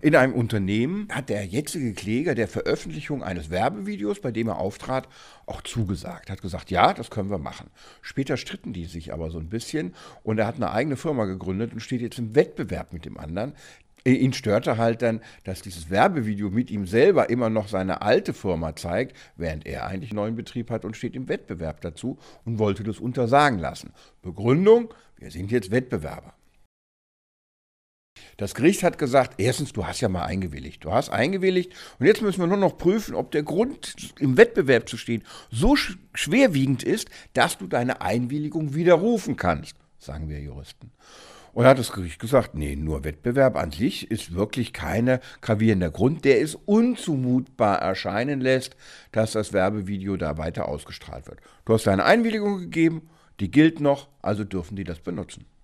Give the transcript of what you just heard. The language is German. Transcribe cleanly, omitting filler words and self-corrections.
In einem Unternehmen hat der jetzige Kläger der Veröffentlichung eines Werbevideos, bei dem er auftrat, auch zugesagt. Hat gesagt, ja, das können wir machen. Später stritten die sich aber so ein bisschen und er hat eine eigene Firma gegründet und steht jetzt im Wettbewerb mit dem anderen. Ihn störte halt dann, dass dieses Werbevideo mit ihm selber immer noch seine alte Firma zeigt, während er eigentlich einen neuen Betrieb hat und steht im Wettbewerb dazu und wollte das untersagen lassen. Begründung, wir sind jetzt Wettbewerber. Das Gericht hat gesagt, erstens, du hast ja mal eingewilligt. Du hast eingewilligt und jetzt müssen wir nur noch prüfen, ob der Grund, im Wettbewerb zu stehen, so schwerwiegend ist, dass du deine Einwilligung widerrufen kannst, sagen wir Juristen. Und da hat das Gericht gesagt, nee, nur Wettbewerb an sich ist wirklich kein gravierender Grund, der es unzumutbar erscheinen lässt, dass das Werbevideo da weiter ausgestrahlt wird. Du hast deine Einwilligung gegeben, die gilt noch, also dürfen die das benutzen.